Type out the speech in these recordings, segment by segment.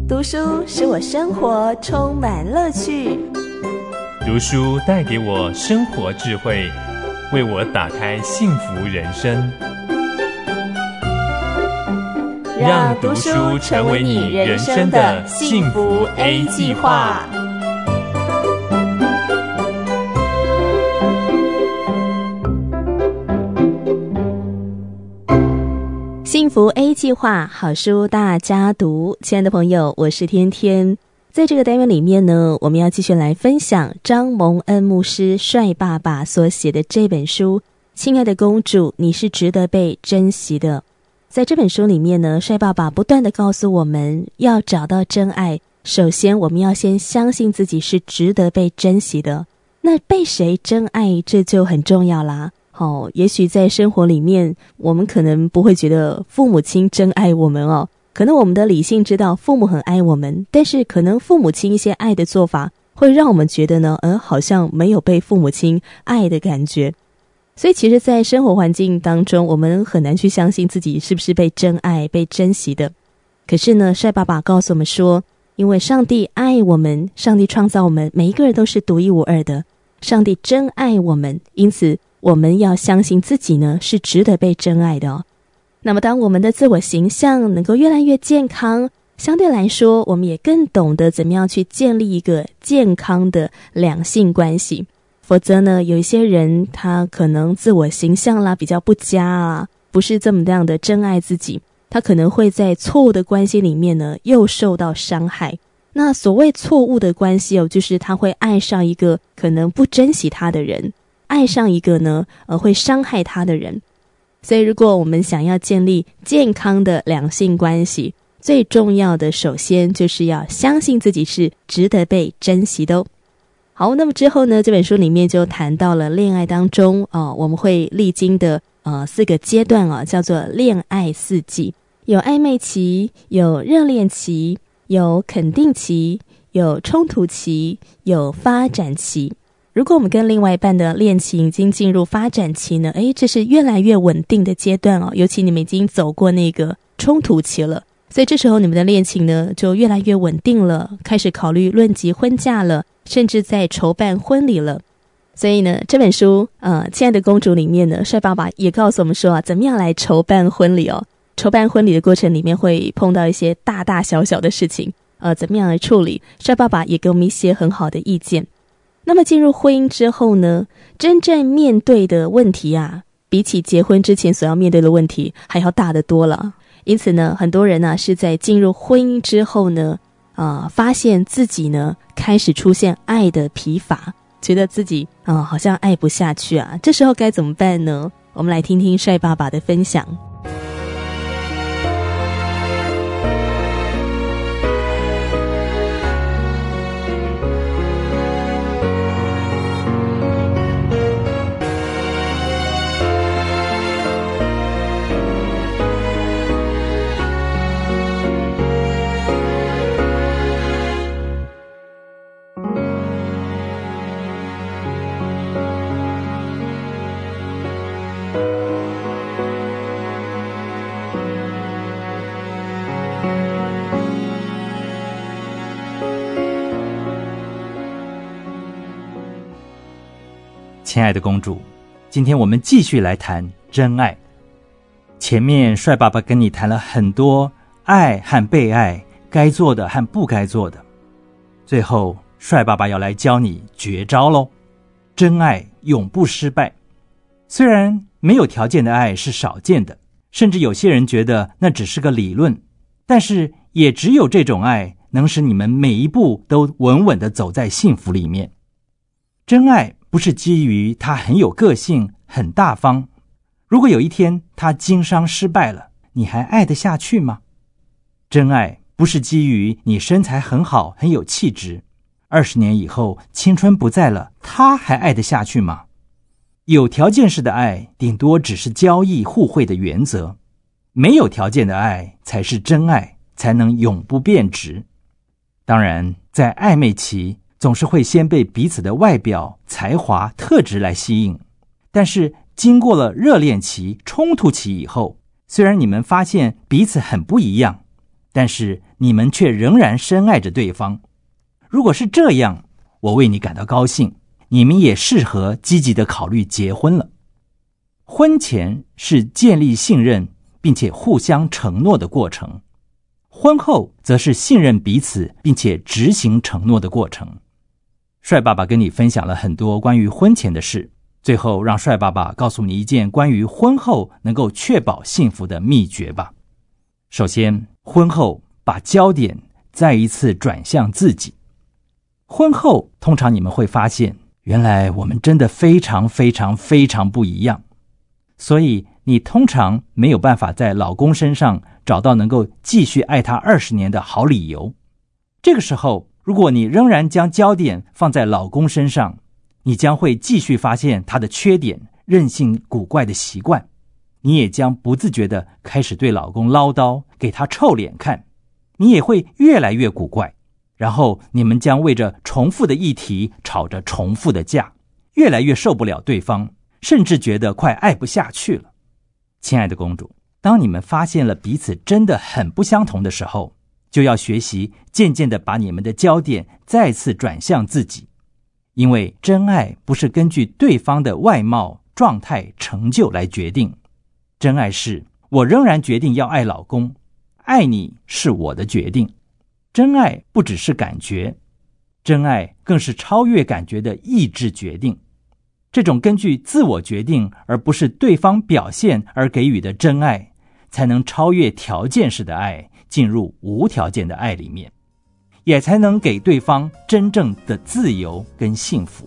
读书使我生活充满乐趣， 读书带给我生活智慧，为我打开幸福人生。让读书成为你人生的幸福 A 计划。 幸福 A 计划，好书大家读。亲爱的朋友，我是天天。在这个单元里面呢，我们要继续来分享张蒙恩牧师帅爸爸所写的这本书《亲爱的公主，你是值得被珍惜的》。在这本书里面呢，帅爸爸不断地告诉我们，要找到真爱，首先我们要先相信自己是值得被珍惜的。那被谁真爱，这就很重要啦。也许在生活里面，我们可能不会觉得父母亲真爱我们哦，可能我们的理性知道父母很爱我们，但是可能父母亲一些爱的做法会让我们觉得呢，好像没有被父母亲爱的感觉。所以其实在生活环境当中，我们很难去相信自己是不是被真爱、被珍惜的。可是呢，帅爸爸告诉我们说，因为上帝爱我们，上帝创造我们，每一个人都是独一无二的，上帝真爱我们，因此我们要相信自己呢是值得被真爱的哦。那么当我们的自我形象能够越来越健康，相对来说我们也更懂得怎么样去建立一个健康的两性关系。否则呢，有一些人他可能自我形象啦比较不佳啊，不是这么样的真爱自己，他可能会在错误的关系里面呢又受到伤害。那所谓错误的关系就是他会爱上一个可能不珍惜他的人，爱上一个呢会伤害他的人。所以如果我们想要建立健康的两性关系，最重要的首先就是要相信自己是值得被珍惜的哦。好，那么之后呢，这本书里面就谈到了恋爱当中我们会历经的4个阶段叫做恋爱4季，有暧昧期，有热恋期，有肯定期，有冲突期，有发展期。如果我们跟另外一半的恋情已经进入发展期呢，这是越来越稳定的阶段尤其你们已经走过那个冲突期了，所以这时候你们的恋情呢就越来越稳定了，开始考虑论及婚嫁了，甚至在筹办婚礼了。所以呢，这本书亲爱的公主里面呢，帅爸爸也告诉我们说怎么样来筹办婚礼筹办婚礼的过程里面会碰到一些大大小小的事情怎么样来处理，帅爸爸也给我们一些很好的意见。那么进入婚姻之后呢，真正面对的问题比起结婚之前所要面对的问题还要大得多了。因此呢，很多人是在进入婚姻之后呢发现自己呢开始出现爱的疲乏，觉得自己好像爱不下去这时候该怎么办呢？我们来听听帅爸爸的分享。 亲爱的公主，今天我们继续来谈真爱。前面帅爸爸跟你谈了很多爱和被爱，该做的和不该做的，最后帅爸爸要来教你绝招咯。真爱永不失败。虽然没有条件的爱是少见的，甚至有些人觉得那只是个理论，但是也只有这种爱能使你们每一步都稳稳地走在幸福里面。真爱不是基于他很有个性、很大方。如果有一天他经商失败了，你还爱得下去吗？真爱不是基于你身材很好、很有气质，20年以后青春不在了，他还爱得下去吗？有条件式的爱顶多只是交易互惠的原则，没有条件的爱才是真爱，才能永不变质。当然，在暧昧期总是会先被彼此的外表、才华、特质来吸引，但是经过了热恋期、冲突期以后，虽然你们发现彼此很不一样，但是你们却仍然深爱着对方。如果是这样，我为你感到高兴，你们也适合积极地考虑结婚了。婚前是建立信任并且互相承诺的过程，婚后则是信任彼此并且执行承诺的过程。帅爸爸跟你分享了很多关于婚前的事，最后让帅爸爸告诉你一件关于婚后能够确保幸福的秘诀吧。首先，婚后把焦点再一次转向自己。婚后通常你们会发现，原来我们真的非常非常非常不一样，所以你通常没有办法在老公身上找到能够继续爱他20年的好理由。这个时候，如果你仍然将焦点放在老公身上，你将会继续发现他的缺点、任性古怪的习惯，你也将不自觉地开始对老公唠叨，给他臭脸看，你也会越来越古怪，然后你们将为着重复的议题吵着重复的架，越来越受不了对方，甚至觉得快爱不下去了。亲爱的公主，当你们发现了彼此真的很不相同的时候，就要学习渐渐地把你们的焦点再次转向自己。因为真爱不是根据对方的外貌、状态、成就来决定，真爱是我仍然决定要爱老公，爱你是我的决定。真爱不只是感觉，真爱更是超越感觉的意志决定。这种根据自我决定而不是对方表现而给予的真爱，才能超越条件式的爱，进入无条件的爱里面，也才能给对方真正的自由跟幸福。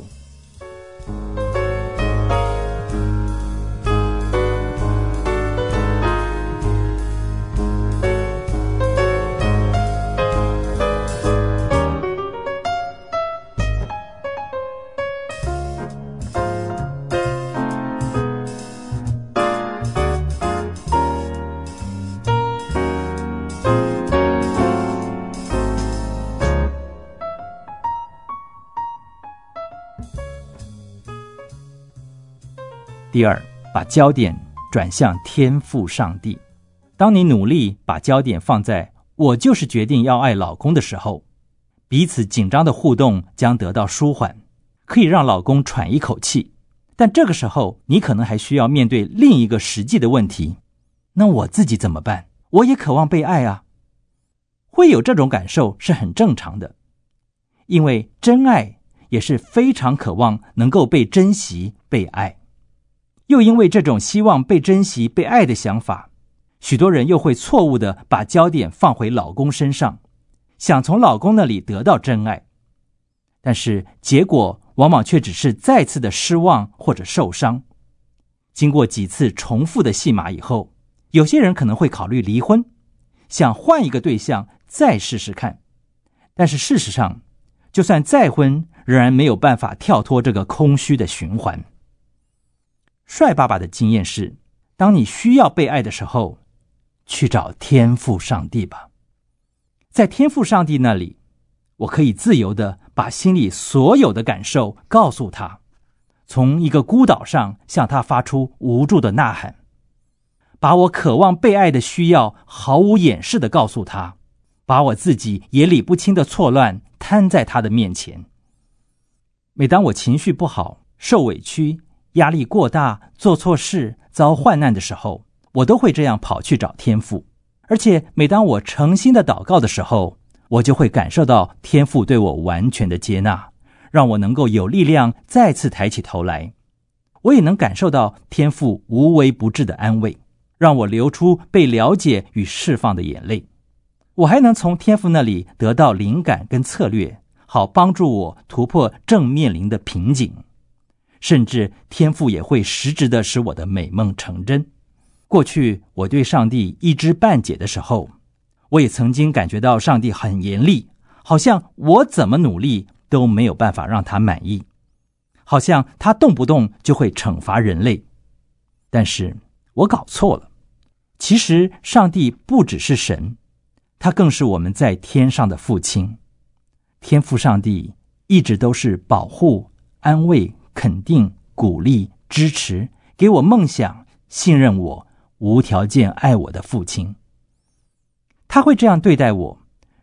第二，把焦点转向天父上帝。当你努力把焦点放在我就是决定要爱老公的时候，彼此紧张的互动将得到舒缓，可以让老公喘一口气。但这个时候，你可能还需要面对另一个实际的问题，那我自己怎么办？我也渴望被爱啊。会有这种感受是很正常的，因为真爱也是非常渴望能够被珍惜、被爱。又因为这种希望被珍惜、被爱的想法，许多人又会错误地把焦点放回老公身上，想从老公那里得到真爱。但是结果往往却只是再次的失望或者受伤。经过几次重复的戏码以后，有些人可能会考虑离婚，想换一个对象再试试看。但是事实上，就算再婚，仍然没有办法跳脱这个空虚的循环。帅爸爸的经验是，当你需要被爱的时候，去找天父上帝吧。在天父上帝那里，我可以自由地把心里所有的感受告诉他，从一个孤岛上向他发出无助的呐喊，把我渴望被爱的需要毫无掩饰地告诉他，把我自己也理不清的错乱摊在他的面前。每当我情绪不好、受委屈、压力过大、做错事、遭患难的时候，我都会这样跑去找天父。而且每当我诚心的祷告的时候，我就会感受到天父对我完全的接纳，让我能够有力量再次抬起头来。我也能感受到天父无微不至的安慰，让我流出被了解与释放的眼泪。我还能从天父那里得到灵感跟策略，好帮助我突破正面临的瓶颈。甚至天父也会实质地使我的美梦成真。过去我对上帝一知半解的时候，我也曾经感觉到上帝很严厉，好像我怎么努力都没有办法让他满意，好像他动不动就会惩罚人类。但是我搞错了，其实上帝不只是神，他更是我们在天上的父亲。天父上帝一直都是保护、安慰、肯定、鼓励、支持，给我梦想，信任我，无条件爱我的父亲。他会这样对待我，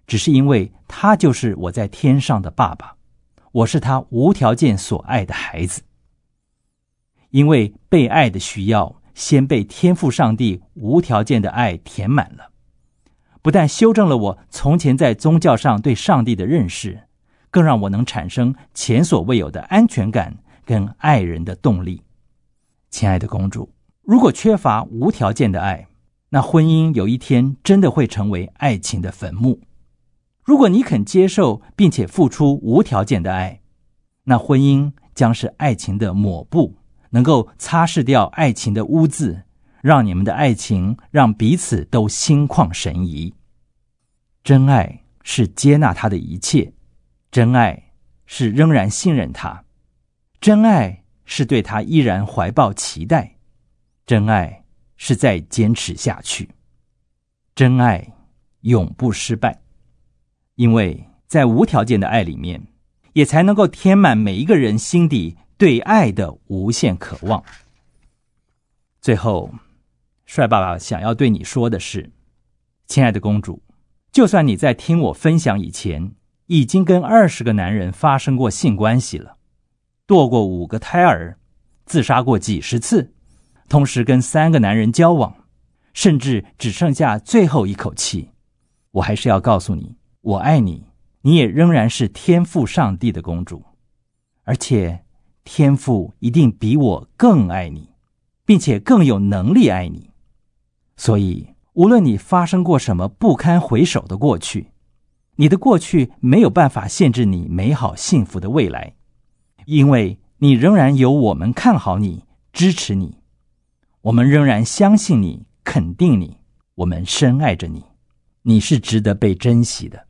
只是因为他就是我在天上的爸爸，我是他无条件所爱的孩子。因为被爱的需要，先被天父上帝无条件的爱填满了，不但修正了我从前在宗教上对上帝的认识，更让我能产生前所未有的安全感跟爱人的动力。亲爱的公主，如果缺乏无条件的爱，那婚姻有一天真的会成为爱情的坟墓。如果你肯接受并且付出无条件的爱，那婚姻将是爱情的抹布，能够擦拭掉爱情的污渍，让你们的爱情让彼此都心旷神怡。真爱是接纳他的一切，真爱是仍然信任他，真爱是对他依然怀抱期待，真爱是再坚持下去，真爱永不失败。因为在无条件的爱里面，也才能够填满每一个人心底对爱的无限渴望。最后，帅爸爸想要对你说的是，亲爱的公主，就算你在听我分享以前已经跟20个男人发生过性关系了，堕过5个胎儿，自杀过几10次，同时跟3个男人交往，甚至只剩下最后一口气，我还是要告诉你，我爱你，你也仍然是天父上帝的公主，而且天父一定比我更爱你，并且更有能力爱你。所以无论你发生过什么不堪回首的过去，你的过去没有办法限制你美好幸福的未来，因为你仍然有我们看好你，支持你，我们仍然相信你，肯定你，我们深爱着你，你是值得被珍惜的。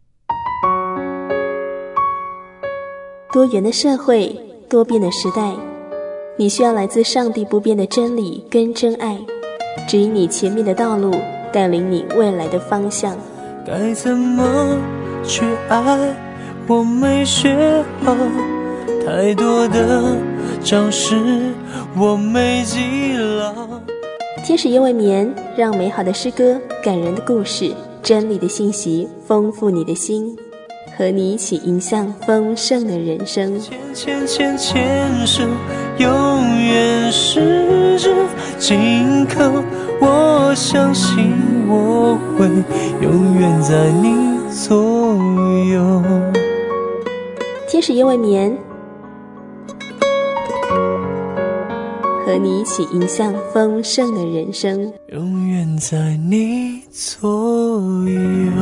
多元的社会，多变的时代，你需要来自上帝不变的真理跟真爱，指引你前面的道路，带领你未来的方向。 该怎么去爱，我没学好，太多的常识我没记牢。 天使夜未眠，让美好的诗歌、感人的故事、真理的信息丰富你的心，和你一起迎向丰盛的人生。 牵手，永远十指紧扣，我相信我会永远在你左右。 天使夜未眠，和你一起迎向丰盛的人生， 永远在你左右。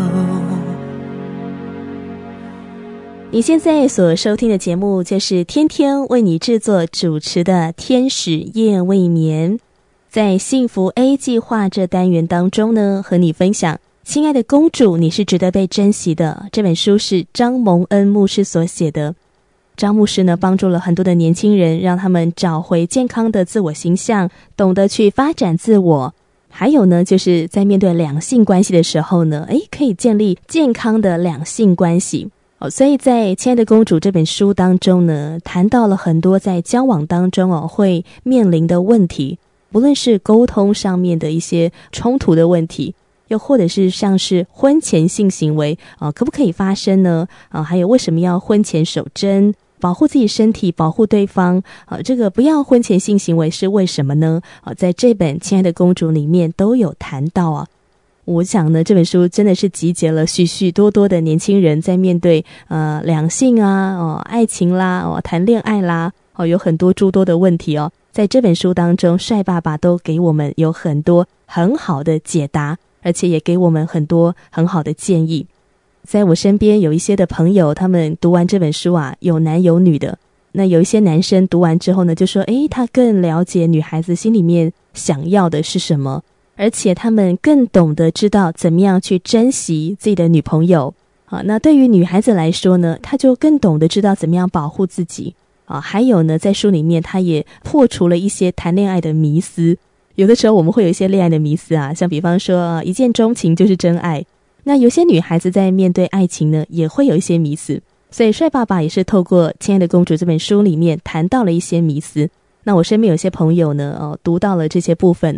你现在所收听的节目就是天天为你制作主持的天使夜未眠。在幸福 A 计划这单元当中呢，和你分享亲爱的公主，你是值得被珍惜的。这本书是张蒙恩牧师所写的。张牧师呢，帮助了很多的年轻人，让他们找回健康的自我形象，懂得去发展自我。还有呢，就是在面对两性关系的时候呢，可以建立健康的两性关系。所以在亲爱的公主这本书当中呢，谈到了很多在交往当中会面临的问题，不论是沟通上面的一些冲突的问题，又或者是像是婚前性行为可不可以发生呢？还有为什么要婚前守贞，保护自己身体，保护对方这个不要婚前性行为是为什么呢？在这本亲爱的公主里面都有谈到我想呢，这本书真的是集结了许许多多的年轻人在面对两性爱情啦谈恋爱啦有很多诸多的问题在这本书当中，帅爸爸都给我们有很多很好的解答，而且也给我们很多很好的建议。在我身边有一些的朋友，他们读完这本书有男有女的，那有一些男生读完之后呢，就说他更了解女孩子心里面想要的是什么，而且他们更懂得知道怎么样去珍惜自己的女朋友那对于女孩子来说呢，她就更懂得知道怎么样保护自己还有呢，在书里面她也破除了一些谈恋爱的迷思。有的时候我们会有一些恋爱的迷思像比方说一见钟情就是真爱，那有些女孩子在面对爱情呢，也会有一些迷思。所以帅爸爸也是透过《亲爱的公主》这本书里面谈到了一些迷思。那我身边有些朋友呢读到了这些部分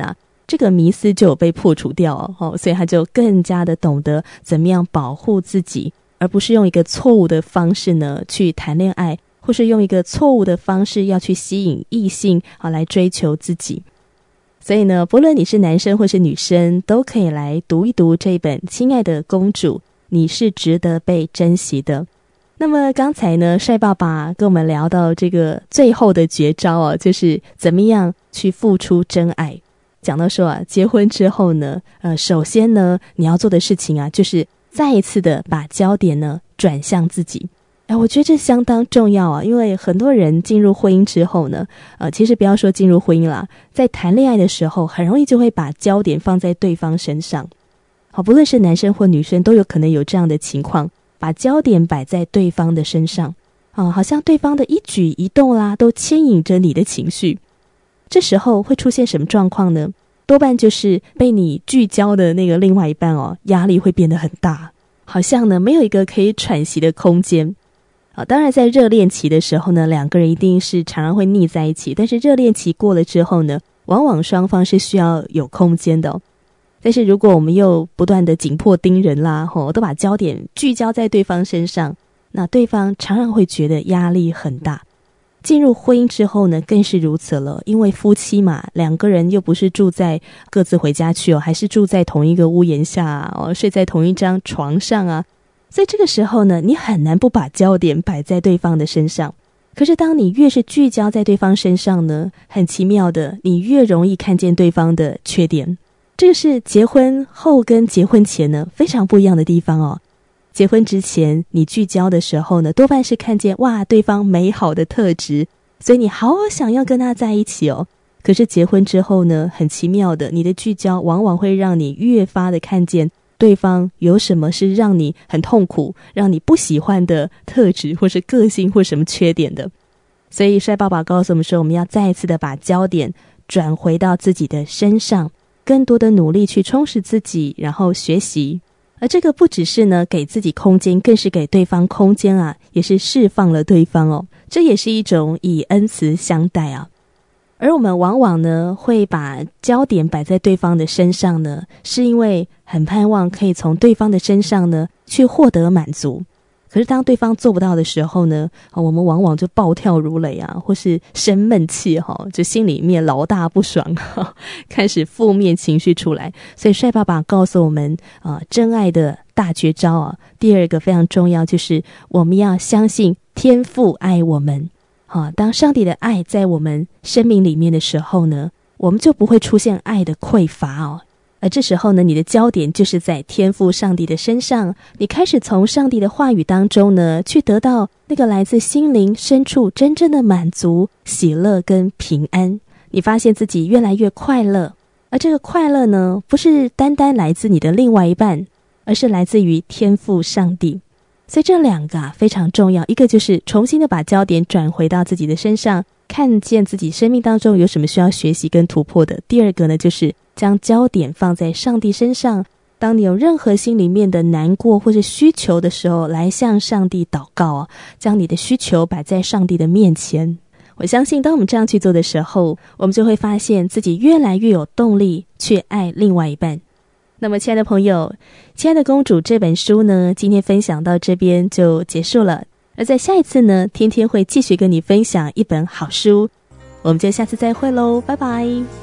这个迷思就有被破除掉所以他就更加的懂得怎么样保护自己，而不是用一个错误的方式呢去谈恋爱，或是用一个错误的方式要去吸引异性来追求自己。所以呢，不论你是男生或是女生，都可以来读一读这本《亲爱的公主》，你是值得被珍惜的。那么刚才呢，帅爸爸跟我们聊到这个最后的绝招就是怎么样去付出真爱。讲到说结婚之后呢，首先呢，你要做的事情就是再一次的把焦点呢转向自己。我觉得这相当重要因为很多人进入婚姻之后呢，其实不要说进入婚姻啦，在谈恋爱的时候，很容易就会把焦点放在对方身上。不论是男生或女生，都有可能有这样的情况，把焦点摆在对方的身上好像对方的一举一动啦，都牵引着你的情绪。这时候会出现什么状况呢？多半就是被你聚焦的那个另外一半压力会变得很大，好像呢没有一个可以喘息的空间。当然在热恋期的时候呢，两个人一定是常常会腻在一起，但是热恋期过了之后呢，往往双方是需要有空间的但是如果我们又不断的紧迫盯人啦都把焦点聚焦在对方身上，那对方常常会觉得压力很大。进入婚姻之后呢，更是如此了，因为夫妻嘛，两个人又不是住在各自回家去还是住在同一个屋檐下睡在同一张床上所以这个时候呢，你很难不把焦点摆在对方的身上。可是当你越是聚焦在对方身上呢，很奇妙的，你越容易看见对方的缺点。这个是结婚后跟结婚前呢非常不一样的地方结婚之前你聚焦的时候呢，多半是看见哇对方美好的特质，所以你好想要跟他在一起可是结婚之后呢，很奇妙的，你的聚焦往往会让你越发的看见对方有什么是让你很痛苦，让你不喜欢的特质，或是个性，或什么缺点的。所以帅爸爸告诉我们说，我们要再一次的把焦点转回到自己的身上，更多的努力去充实自己，然后学习。而这个不只是呢给自己空间，更是给对方空间也是释放了对方这也是一种以恩慈相待而我们往往呢会把焦点摆在对方的身上呢，是因为很盼望可以从对方的身上呢去获得满足。可是当对方做不到的时候呢，我们往往就暴跳如雷或是生闷气就心里面老大不爽开始负面情绪出来。所以帅爸爸告诉我们真爱的大绝招第二个非常重要，就是我们要相信天父爱我们当上帝的爱在我们生命里面的时候呢，我们就不会出现爱的匮乏而这时候呢，你的焦点就是在天父上帝的身上，你开始从上帝的话语当中呢，去得到那个来自心灵深处真正的满足、喜乐跟平安。你发现自己越来越快乐，而这个快乐呢，不是单单来自你的另外一半，而是来自于天父上帝。所以这两个非常重要，一个就是重新的把焦点转回到自己的身上，看见自己生命当中有什么需要学习跟突破的。第二个呢，就是将焦点放在上帝身上，当你有任何心里面的难过或是需求的时候，来向上帝祷告将你的需求摆在上帝的面前。我相信当我们这样去做的时候，我们就会发现自己越来越有动力去爱另外一半。那么亲爱的朋友，亲爱的公主这本书呢，今天分享到这边就结束了。而在下一次呢，天天会继续跟你分享一本好书，我们就下次再会咯，拜拜。